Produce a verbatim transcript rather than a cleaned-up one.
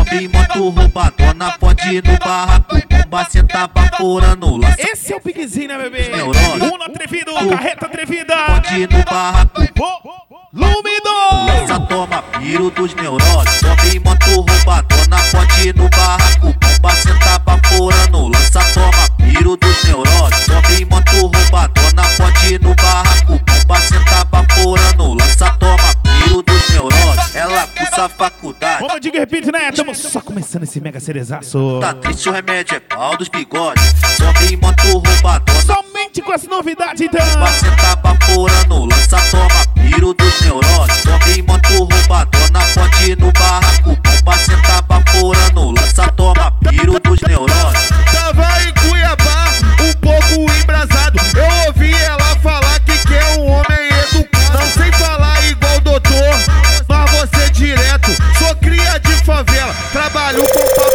Sobe em moto roubadona, pode ir no barraco. Bomba cê tá vaporando, lança. Esse é o piquezinho, né, bebê? Neurose. Uno atrevido, carreta atrevida. Pode ir no barraco. Lumido! Lança toma piro dos neuroses. Sobe em moto roubadona, pode ir no barraco. Bomba cê tá vaporando, lança toma piro dos neuroses. Sobe em moto roubadona, pode ir no barraco. Bomba cê tá vaporando, lança toma piro dos neuroses. Ela cursa faculdade. Vamos de repite, né? Tamo só começando esse mega cerezaço. Tá triste, o remédio é pau dos bigodes. Sobe em moto roubadona. Somente com as novidades, então. Bomba cê tá vaporando, lança toma piro dos neuroses. Sobe em moto roubadona, pode ir no barraco. Bomba cê tá vaporando, lança toma piro dos neuroses. Tava em Cuiabá, um pouco embrasado. Eu ouvi ela falar que quer um homem educado. Não sei falar igual doutor, mas você direto. Sou cria de favela, trabalho com